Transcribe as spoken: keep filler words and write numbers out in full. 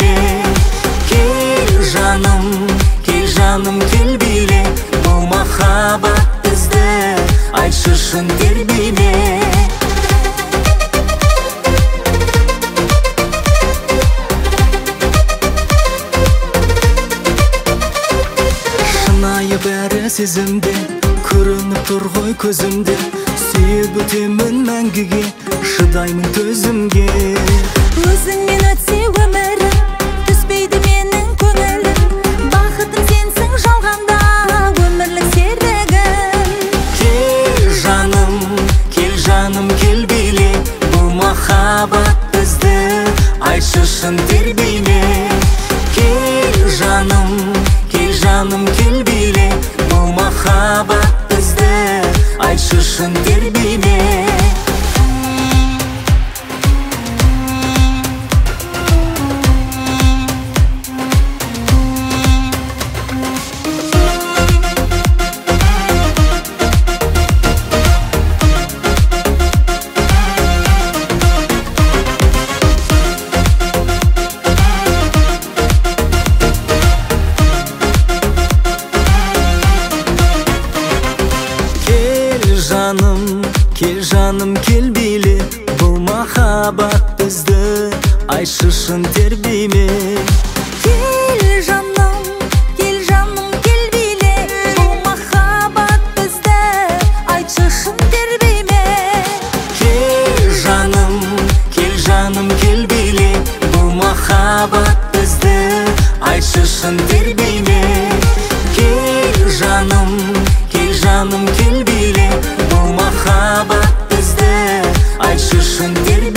биле. Кел жаным, кел жаным, кел биле. Бұл махаббат бізді айтшы шын тербейле. Шынайы бәрі сезімде, көрініп тұр ғой көзімде. Сүйіп өтемін мәңгіге, шыдаймын төзімге. Өзіңмен өтсе өмірім, түспейді менің көңілім. Бақытым сенсің жалғанда, өмірлік серігім. Кел жаным, кел жаным, кел биле. Бұл махаббат бізді айтшы шын тербейле. Кел жаным, кел жаным, кел биле. Бұл махаббат бізді айтшы шын тербейле. Жаным, кел жаным, кел биле. Бұл махаббат бізді айтшы шын тербейле. Кел жаным, кел жаным, кел биле. Бұл махаббат бізді айтшы шын тербейле. Кел жаным, кел жаным, кел биле. Бұл махаббат бізді айтшы шын тербейле. Кел жаным, кел жаным, кел биле. Бұл махаббат бізді айтшы шын тербейле.